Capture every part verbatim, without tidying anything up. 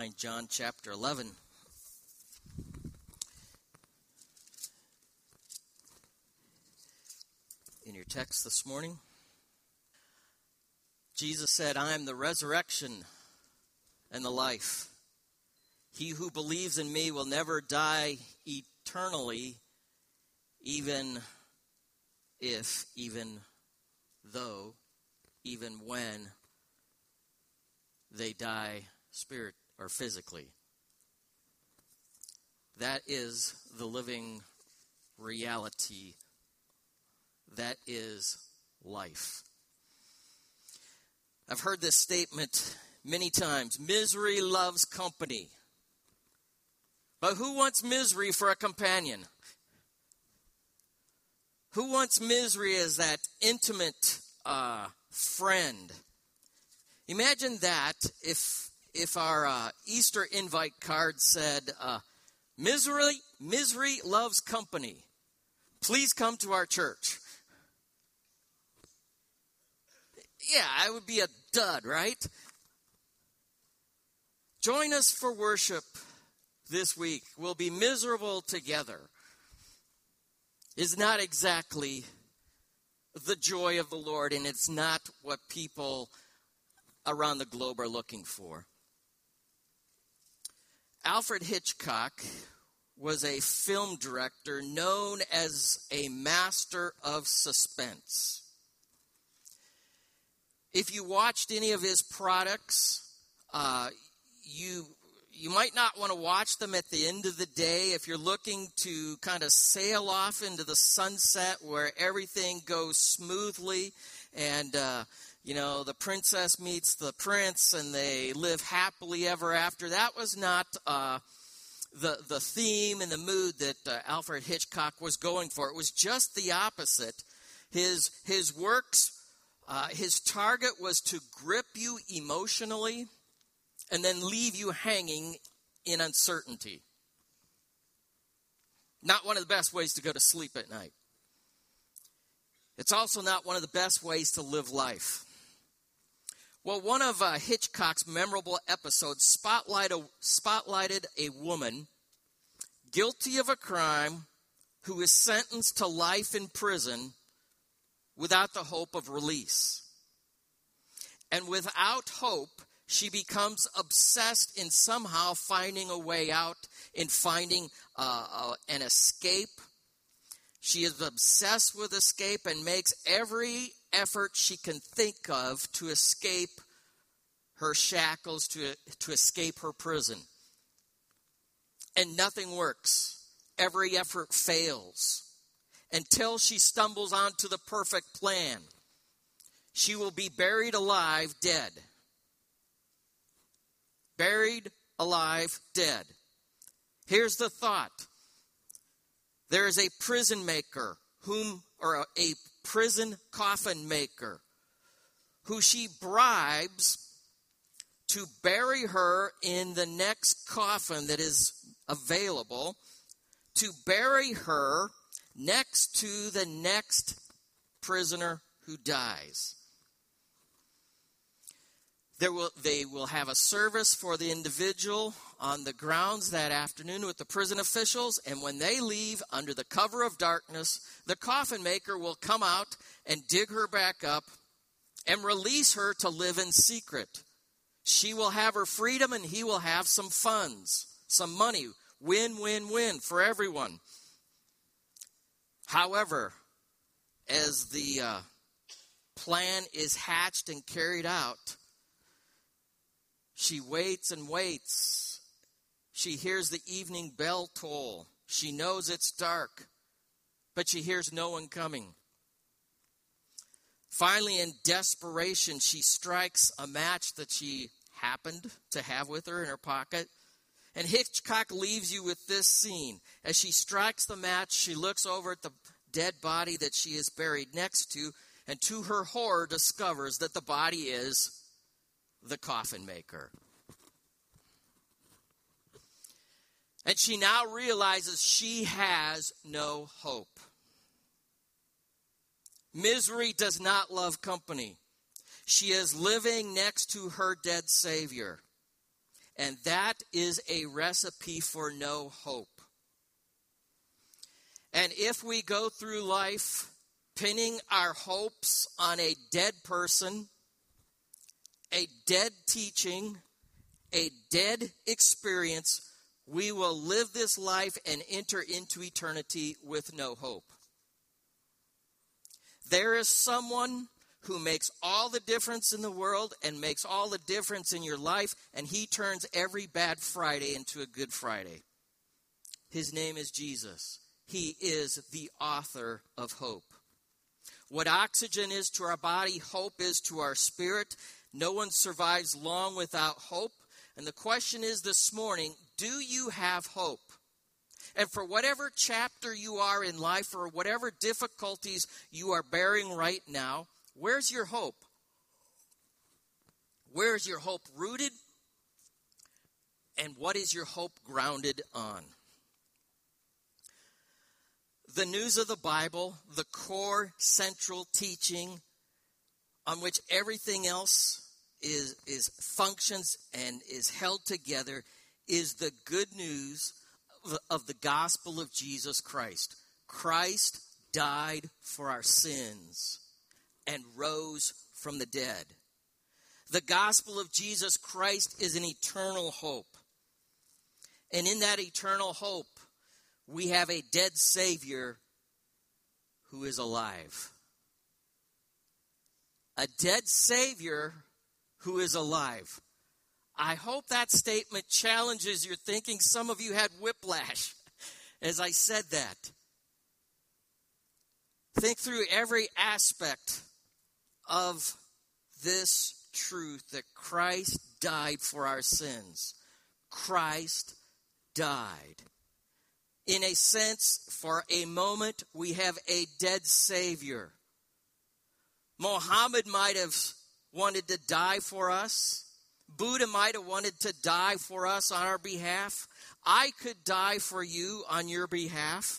John chapter eleven. In your text this morning, Jesus said, I am the resurrection and the life. He who believes in me will never die eternally, even if, even though, even when they die spirit or physically. That is the living reality. That is life. I've heard this statement many times. Misery loves company. But who wants misery for a companion? Who wants misery as that intimate uh, friend? Imagine that if if our uh, Easter invite card said, uh, misery, misery loves company. Please come to our church. Yeah, it would be a dud, right? Join us for worship this week. We'll be miserable together. Is not exactly the joy of the Lord, and it's not what people around the globe are looking for. Alfred Hitchcock was a film director known as a master of suspense. If you watched any of his products, uh, you you might not want to watch them at the end of the day if you're looking to kind of sail off into the sunset where everything goes smoothly and, uh, you know, the princess meets the prince and they live happily ever after. That was not uh, the, the theme and the mood that uh, Alfred Hitchcock was going for. It was just the opposite. His, his works, uh, his target was to grip you emotionally and then leave you hanging in uncertainty. Not one of the best ways to go to sleep at night. It's also not one of the best ways to live life. Well, one of uh, Hitchcock's memorable episodes spotlighted, spotlighted a woman guilty of a crime who is sentenced to life in prison without the hope of release. And without hope, she becomes obsessed in somehow finding a way out, in finding uh, uh, an escape. She is obsessed with escape and makes every effort she can think of to escape her shackles, to, to escape her prison. And nothing works. Every effort fails until she stumbles onto the perfect plan. She will be buried alive, dead. Buried, alive, dead. Here's the thought. There is a prison maker, whom, or a, a prison coffin maker, who she bribes to bury her in the next coffin that is available, to bury her next to the next prisoner who dies. There will, they will have a service for the individual on the grounds that afternoon with the prison officials, and when they leave under the cover of darkness, the coffin maker will come out and dig her back up and release her to live in secret. She will have her freedom and he will have some funds, some money, win, win, win for everyone. However, as the uh, plan is hatched and carried out, she waits and waits. She hears the evening bell toll. She knows it's dark, but she hears no one coming. Finally, in desperation, she strikes a match that she happened to have with her in her pocket. And Hitchcock leaves you with this scene. As she strikes the match, she looks over at the dead body that she is buried next to, and to her horror discovers that the body is the coffin maker. And she now realizes she has no hope. Misery does not love company. She is living next to her dead Savior. And that is a recipe for no hope. And if we go through life pinning our hopes on a dead person, a dead teaching, a dead experience, we will live this life and enter into eternity with no hope. There is someone who makes all the difference in the world and makes all the difference in your life, and he turns every bad Friday into a good Friday. His name is Jesus. He is the author of hope. What oxygen is to our body, hope is to our spirit. No one survives long without hope. And the question is this morning, do you have hope? And for whatever chapter you are in life or whatever difficulties you are bearing right now, where's your hope? Where's your hope rooted? And what is your hope grounded on? The news of the Bible, the core central teaching on which everything else is, is functions and is held together, is the good news of, of the gospel of Jesus Christ. Christ died for our sins and rose from the dead. The gospel of Jesus Christ is an eternal hope. And in that eternal hope, we have a dead Savior who is alive. A dead Savior who is alive. I hope that statement challenges your thinking. Some of you had whiplash as I said that. Think through every aspect of this truth that Christ died for our sins. Christ died. In a sense, for a moment, we have a dead Savior. Muhammad might have wanted to die for us. Buddha might have wanted to die for us on our behalf. I could die for you on your behalf.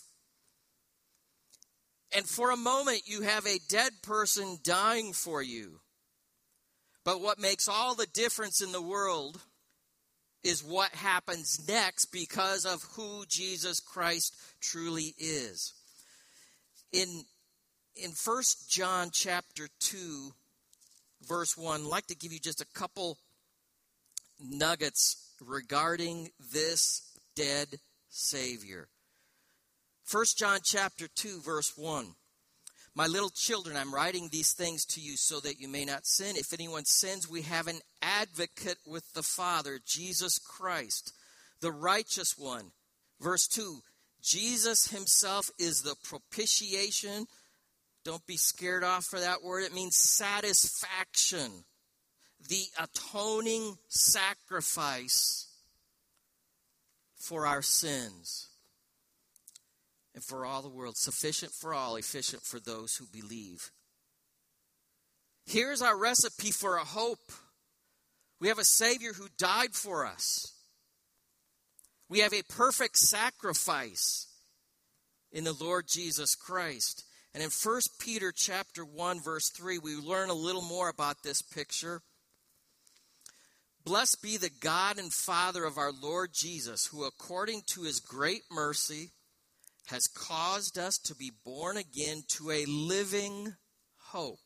And for a moment, you have a dead person dying for you. But what makes all the difference in the world is what happens next because of who Jesus Christ truly is. In, in First John chapter two, verse one, I'd like to give you just a couple nuggets regarding this dead Savior. First John chapter two, verse one. My little children, I'm writing these things to you so that you may not sin. If anyone sins, we have an advocate with the Father, Jesus Christ, the righteous one. Verse two, Jesus himself is the propitiation. Don't be scared off for that word. It means satisfaction. The atoning sacrifice for our sins. And for all the world, sufficient for all, efficient for those who believe. Here's our recipe for a hope. We have a Savior who died for us. We have a perfect sacrifice in the Lord Jesus Christ. And in First Peter chapter one, verse three, we learn a little more about this picture. Blessed be the God and Father of our Lord Jesus, who according to his great mercy has caused us to be born again to a living hope.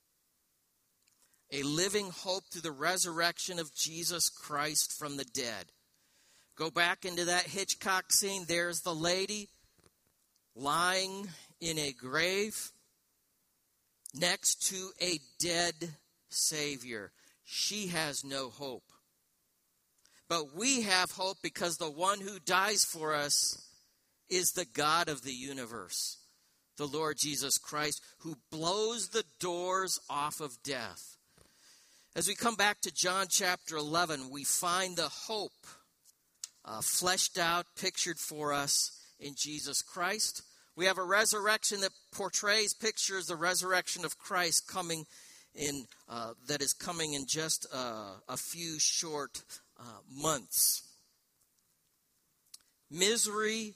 A living hope through the resurrection of Jesus Christ from the dead. Go back into that Hitchcock scene. There's the lady lying in a grave next to a dead Savior. She has no hope. But we have hope because the one who dies for us is the God of the universe, the Lord Jesus Christ, who blows the doors off of death. As we come back to John chapter eleven, we find the hope uh, fleshed out, pictured for us in Jesus Christ. We have a resurrection that portrays, pictures the resurrection of Christ coming in, uh, that is coming in just uh, a few short uh, months. Misery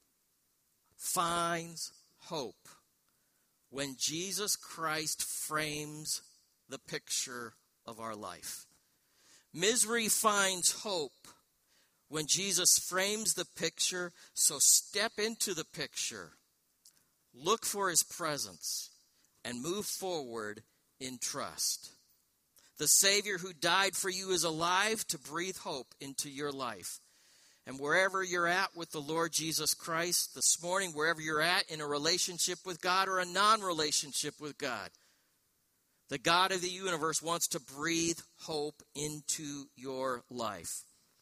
finds hope when Jesus Christ frames the picture of our life. Misery finds hope when Jesus frames the picture, so step into the picture. Look for his presence and move forward in trust. The Savior who died for you is alive to breathe hope into your life. And wherever you're at with the Lord Jesus Christ this morning, wherever you're at in a relationship with God or a non-relationship with God, the God of the universe wants to breathe hope into your life.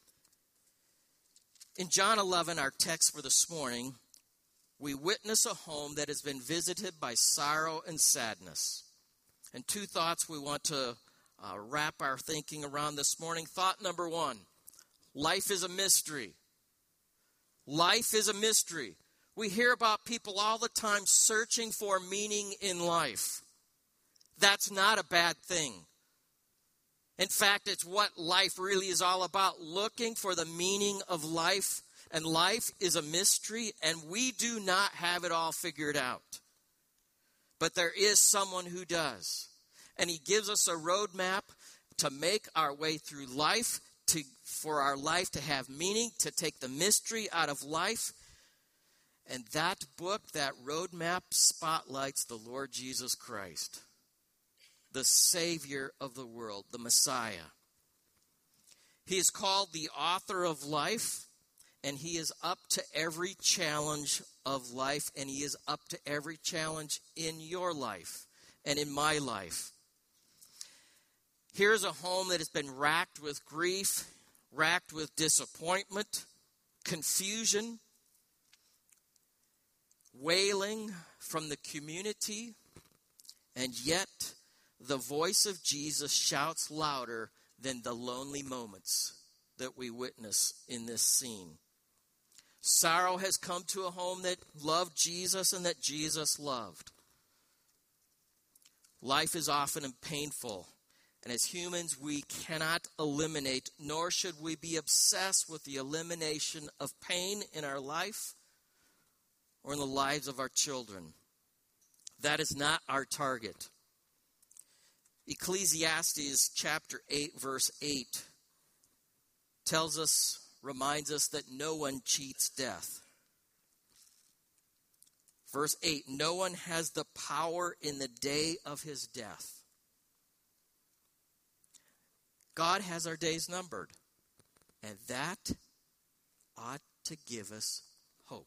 In John eleven, our text for this morning, we witness a home that has been visited by sorrow and sadness. And two thoughts we want to uh, wrap our thinking around this morning. Thought number one, life is a mystery. Life is a mystery. We hear about people all the time searching for meaning in life. That's not a bad thing. In fact, it's what life really is all about, looking for the meaning of life. And life is a mystery, and we do not have it all figured out. But there is someone who does. And he gives us a roadmap to make our way through life, to for our life to have meaning, to take the mystery out of life. And that book, that roadmap, spotlights the Lord Jesus Christ, the Savior of the world, the Messiah. He is called the author of life, and he is up to every challenge of life, and he is up to every challenge in your life and in my life. Here's a home that has been racked with grief, racked with disappointment, confusion, wailing from the community, and yet the voice of Jesus shouts louder than the lonely moments that we witness in this scene. Sorrow has come to a home that loved Jesus and that Jesus loved. Life is often painful, and as humans we cannot eliminate, nor should we be obsessed with the elimination of pain in our life or in the lives of our children. That is not our target. Ecclesiastes chapter eight, verse eight tells us, reminds us that no one cheats death. Verse eight, no one has the power in the day of his death. God has our days numbered, and that ought to give us hope.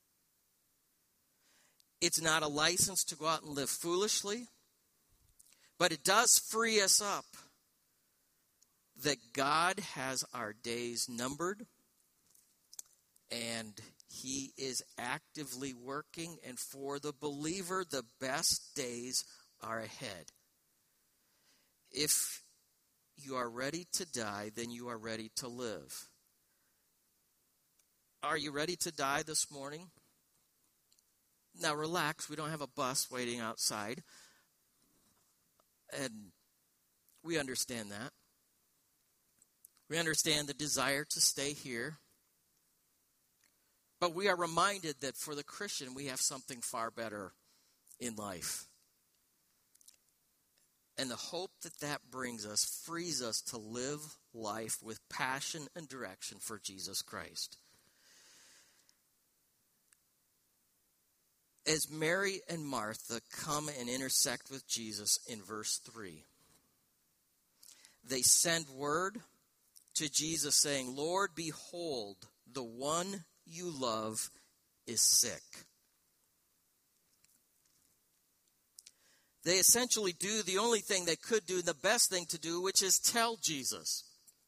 It's not a license to go out and live foolishly, but it does free us up that God has our days numbered, and he is actively working, and for the believer, the best days are ahead. If you are ready to die, then you are ready to live. Are you ready to die this morning? Now relax, we don't have a bus waiting outside. And we understand that. We understand the desire to stay here. But we are reminded that for the Christian, we have something far better in life. And the hope that that brings us frees us to live life with passion and direction for Jesus Christ. As Mary and Martha come and intersect with Jesus in verse three, they send word to Jesus saying, Lord, behold, the one you love is sick. They essentially do the only thing they could do, the best thing to do, which is tell Jesus.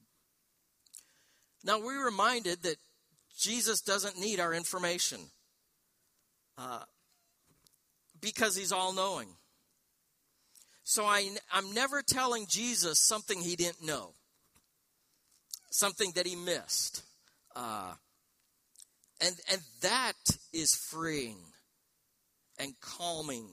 Now, we're reminded that Jesus doesn't need our information uh, because he's all-knowing. So I, I'm never telling Jesus something he didn't know, something that he missed. Uh, and, and that is freeing and calming.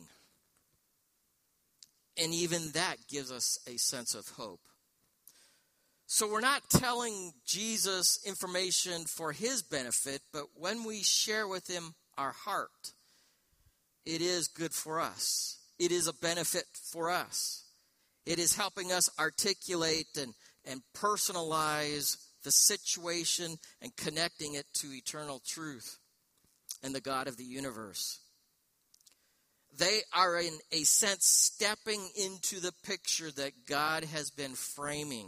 And even that gives us a sense of hope. So we're not telling Jesus information for his benefit, but when we share with him our heart, it is good for us. It is a benefit for us. It is helping us articulate and, and personalize the situation and connecting it to eternal truth and the God of the universe. They are, in a sense, stepping into the picture that God has been framing.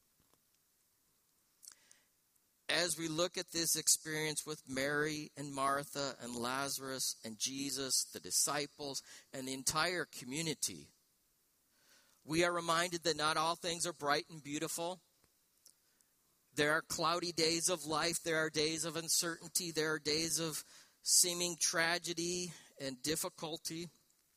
As we look at this experience with Mary and Martha and Lazarus and Jesus, the disciples, and the entire community, we are reminded that not all things are bright and beautiful. There are cloudy days of life. There are days of uncertainty. There are days of seeming tragedy and difficulty.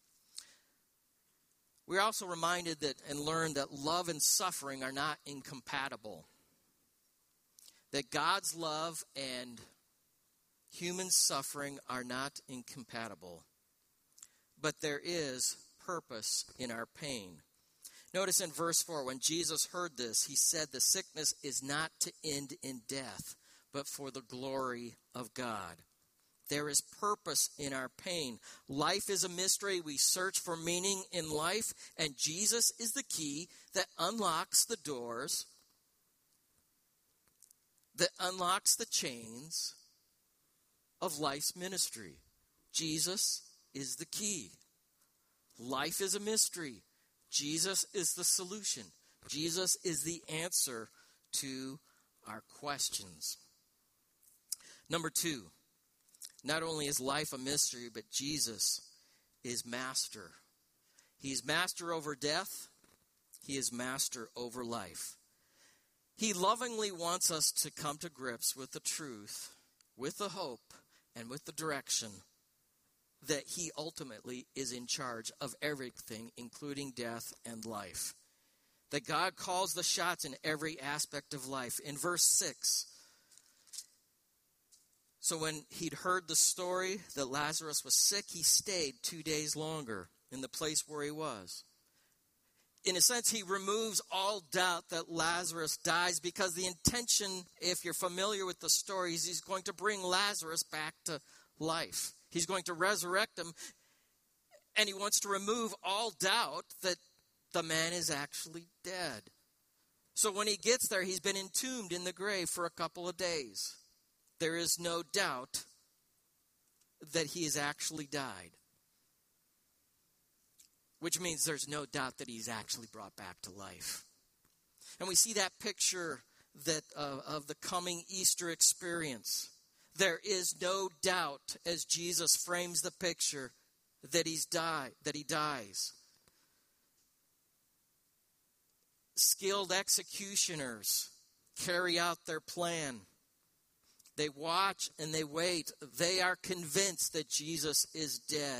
We're also reminded that and learned that love and suffering are not incompatible. That God's love and human suffering are not incompatible. But there is purpose in our pain. Notice in verse four, when Jesus heard this, he said, the sickness is not to end in death, but for the glory of God. There is purpose in our pain. Life is a mystery. We search for meaning in life, and Jesus is the key that unlocks the doors, that unlocks the chains of life's ministry. Jesus is the key. Life is a mystery. Jesus is the solution. Jesus is the answer to our questions. Number two, not only is life a mystery, but Jesus is master. He's master over death. He is master over life. He lovingly wants us to come to grips with the truth, with the hope, and with the direction that he ultimately is in charge of everything, including death and life. That God calls the shots in every aspect of life. In verse six, so when he'd heard the story that Lazarus was sick, he stayed two days longer in the place where he was. In a sense, he removes all doubt that Lazarus dies, because the intention, if you're familiar with the story, is he's going to bring Lazarus back to life. He's going to resurrect him, and he wants to remove all doubt that the man is actually dead. So when he gets there, he's been entombed in the grave for a couple of days. There is no doubt that he has actually died. Which means there's no doubt that he's actually brought back to life. And we see that picture that uh, of the coming Easter experience. There is no doubt, as Jesus frames the picture, that he's died, that he dies. Skilled executioners carry out their plan. They watch and they wait. They are convinced that Jesus is dead.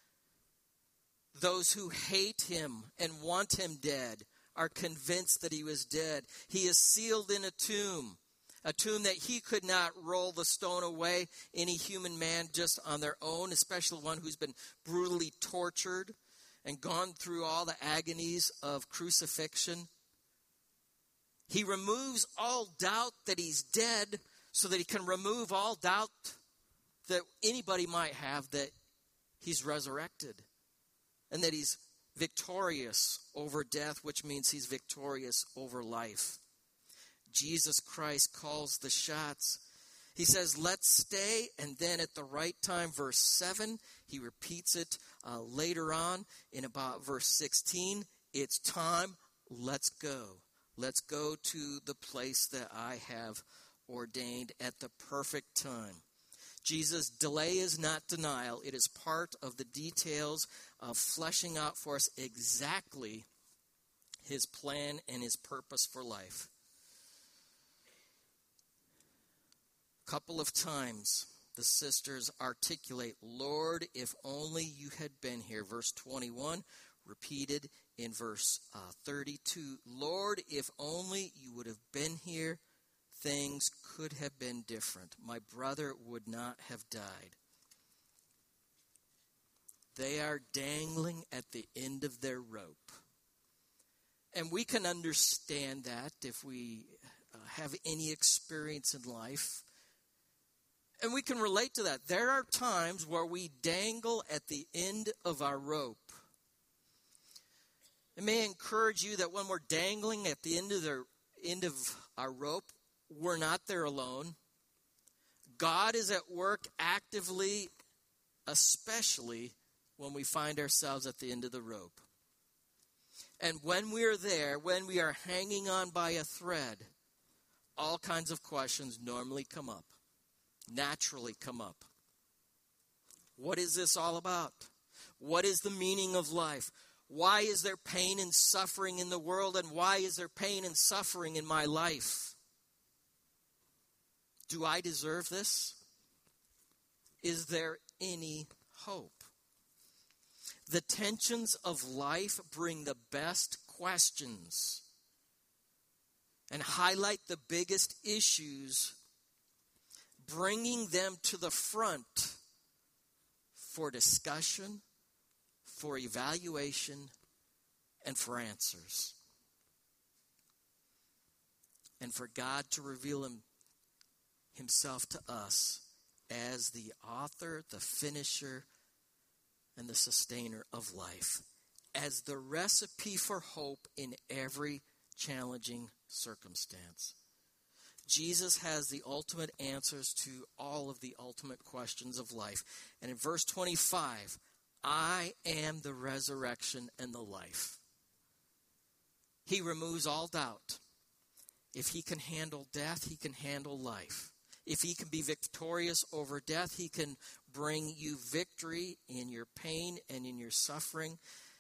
Those who hate him and want him dead are convinced that he was dead. He is sealed in a tomb, a tomb that he could not roll the stone away, any human man just on their own, especially one who's been brutally tortured and gone through all the agonies of crucifixion. He removes all doubt that he's dead so that he can remove all doubt that anybody might have that he's resurrected and that he's victorious over death, which means he's victorious over life. Jesus Christ calls the shots. He says, let's stay, and then at the right time, verse seven, he repeats it uh, later on in about verse sixteen. It's time, let's go. Let's go to the place that I have ordained at the perfect time. Jesus' delay is not denial. It is part of the details of fleshing out for us exactly his plan and his purpose for life. A couple of times the sisters articulate, Lord, if only you had been here. Verse twenty-one, repeated in verse uh, thirty-two. Lord, if only you would have been here, things could have been different. My brother would not have died. They are dangling at the end of their rope. And we can understand that if we uh, have any experience in life. And we can relate to that. There are times where we dangle at the end of our rope. It may encourage you that when we're dangling at the end of the end of our rope, we're not there alone. God is at work actively, especially when we find ourselves at the end of the rope. And when we're there, when we are hanging on by a thread, all kinds of questions normally come up, naturally come up. What is this all about? What is the meaning of life? Why is there pain and suffering in the world, and why is there pain and suffering in my life? Do I deserve this? Is there any hope? The tensions of life bring the best questions and highlight the biggest issues, bringing them to the front for discussion, for evaluation, and for answers. And for God to reveal him, himself to us as the author, the finisher, and the sustainer of life, as the recipe for hope in every challenging circumstance. Jesus has the ultimate answers to all of the ultimate questions of life. And in verse twenty-five, I am the resurrection and the life. He removes all doubt. If he can handle death, he can handle life. If he can be victorious over death, he can bring you victory in your pain and in your suffering,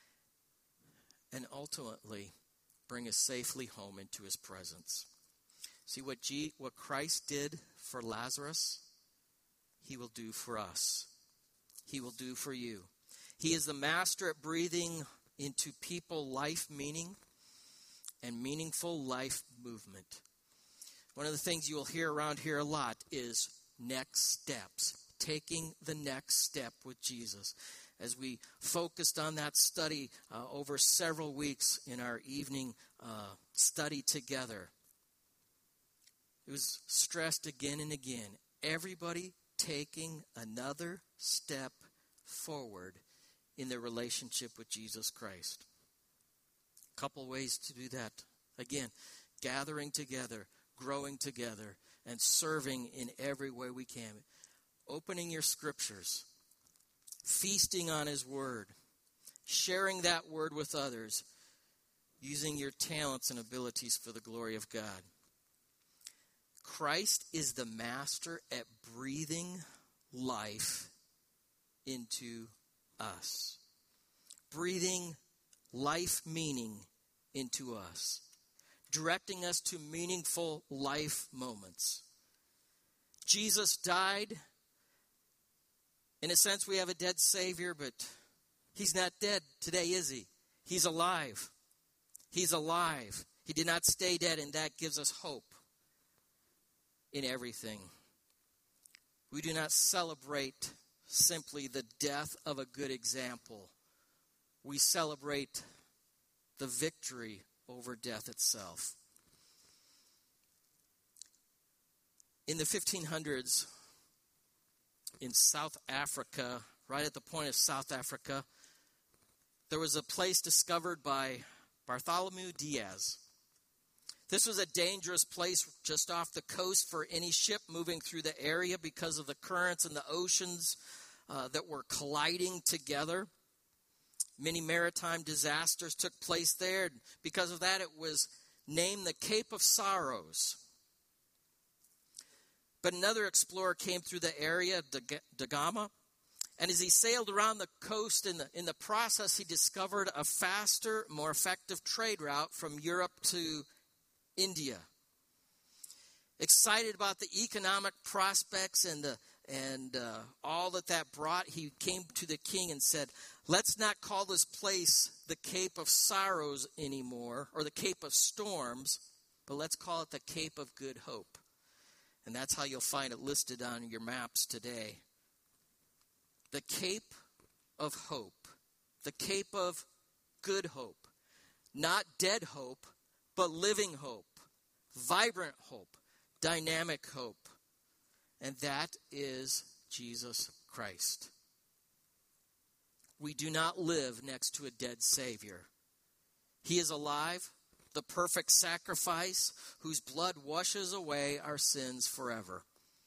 and ultimately bring us safely home into his presence. See, what, G, what Christ did for Lazarus, he will do for us. He will do for you. He is the master at breathing into people life meaning and meaningful life movement. One of the things you will hear around here a lot is next steps, taking the next step with Jesus. As we focused on that study uh, over several weeks in our evening uh, study together, it was stressed again and again. Everybody taking another step forward in their relationship with Jesus Christ. A couple ways to do that. Again, gathering together, growing together, and serving in every way we can. Opening your scriptures, feasting on his word, sharing that word with others, using your talents and abilities for the glory of God. Christ is the master at breathing life into us. Breathing life meaning into us. Directing us to meaningful life moments. Jesus died. In a sense, we have a dead Savior, but he's not dead today, is he? He's alive. He's alive. He did not stay dead, and that gives us hope in everything. We do not celebrate simply the death of a good example. We celebrate the victory over death itself. In the fifteen hundreds, in South Africa, right at the point of South Africa, there was a place discovered by Bartholomew Diaz. This was a dangerous place just off the coast for any ship moving through the area because of the currents and the oceans uh, that were colliding together. Many maritime disasters took place there. Because of that, it was named the Cape of Sorrows. But another explorer came through the area, Da Gama, and as he sailed around the coast, in the, in the process, he discovered a faster, more effective trade route from Europe to India. Excited about the economic prospects and the and uh, all that that brought, he came to the king and said, let's not call this place the Cape of Sorrows anymore, or the Cape of Storms, but let's call it the Cape of Good Hope. And that's how you'll find it listed on your maps today. The Cape of Hope. The Cape of Good Hope. Not dead hope, but living hope. Vibrant hope. Dynamic hope. And that is Jesus Christ. We do not live next to a dead Savior. He is alive. the perfect sacrifice whose blood washes away our sins forever.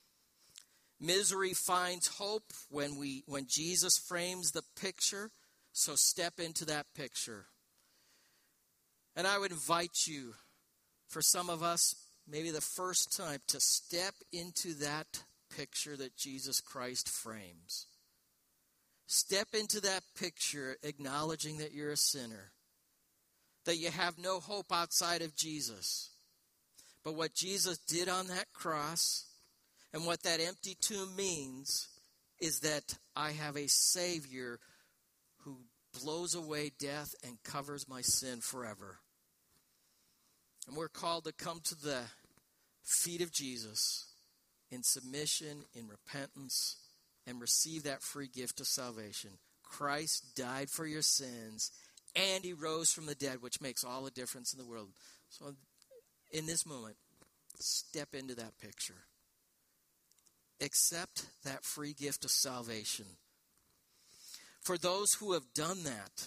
Misery finds hope when we when Jesus frames the picture, so step into that picture. And I would invite you, for some of us, maybe the first time, to step into that picture that Jesus Christ frames. Step into that picture acknowledging that you're a sinner, that you have no hope outside of Jesus. But what Jesus did on that cross and what that empty tomb means is that I have a Savior who blows away death and covers my sin forever. And we're called to come to the feet of Jesus in submission, in repentance, and receive that free gift of salvation. Christ died for your sins, and he rose from the dead, which makes all the difference in the world. So in this moment, step into that picture. Accept that free gift of salvation. For those who have done that,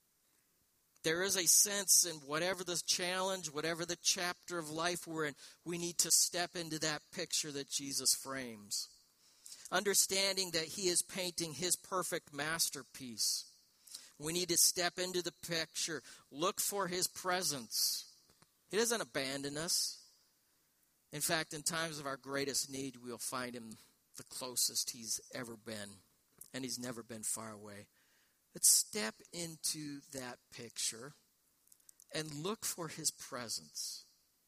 there is a sense in whatever the challenge, whatever the chapter of life we're in, we need to step into that picture that Jesus frames. Understanding that he is painting his perfect masterpiece. We need to step into the picture. Look for his presence. He doesn't abandon us. In fact, in times of our greatest need, we'll find him the closest he's ever been. And he's never been far away. Let's step into that picture and look for his presence.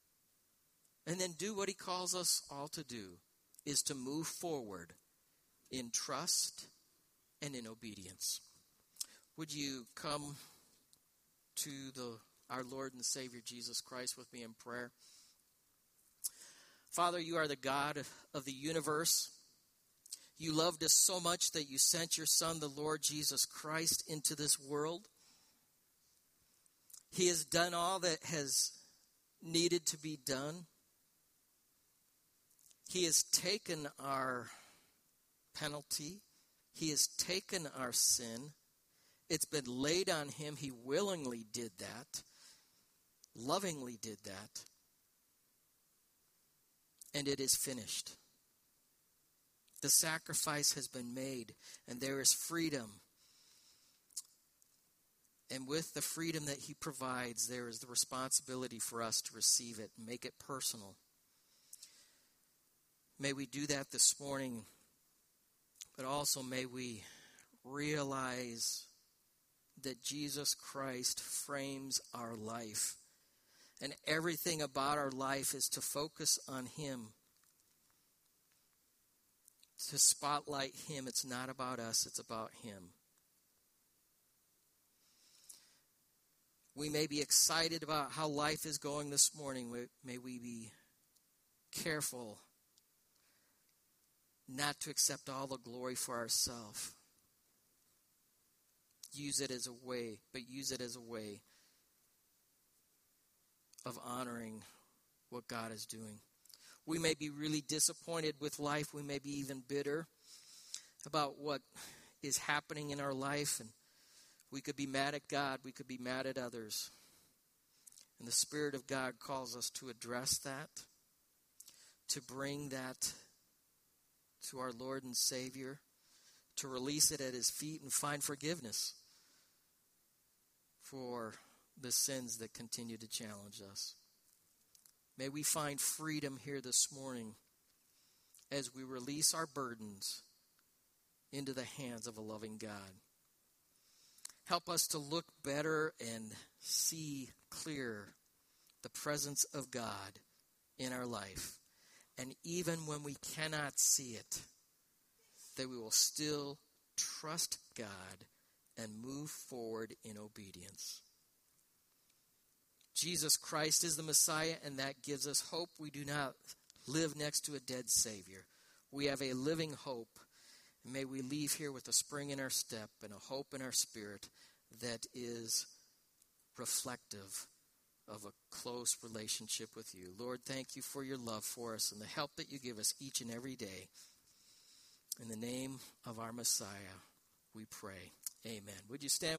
And then do what he calls us all to do, is to move forward in trust and in obedience. Would you come to the our Lord and Savior Jesus Christ with me in prayer? Father, you are the God of the universe. You loved us so much that you sent your Son, the Lord Jesus Christ, into this world. He has done all that has needed to be done. He has taken our penalty. He has taken our sin. It's been laid on him. He willingly did that, lovingly did that. And it is finished. The sacrifice has been made, and there is freedom. And with the freedom that he provides, there is the responsibility for us to receive it and make it personal. May we do that this morning, but also may we realize that Jesus Christ frames our life. And everything about our life is to focus on him. To spotlight him. It's not about us, it's about him. We may be excited about how life is going this morning. May we be careful not to accept all the glory for ourselves. Use it as a way, but use it as a way of honoring what God is doing. We may be really disappointed with life. We may be even bitter about what is happening in our life. And we could be mad at God. We could be mad at others. And the Spirit of God calls us to address that, to bring that to our Lord and Savior, to release it at his feet and find forgiveness for the sins that continue to challenge us. May we find freedom here this morning as we release our burdens into the hands of a loving God. Help us to look better and see clear the presence of God in our life. And even when we cannot see it, that we will still trust God and move forward in obedience. Jesus Christ is the Messiah, and that gives us hope. We do not live next to a dead Savior. We have a living hope. And may we leave here with a spring in our step and a hope in our spirit that is reflective of a close relationship with you. Lord, thank you for your love for us and the help that you give us each and every day. In the name of our Messiah, we pray. Amen. Would you stand?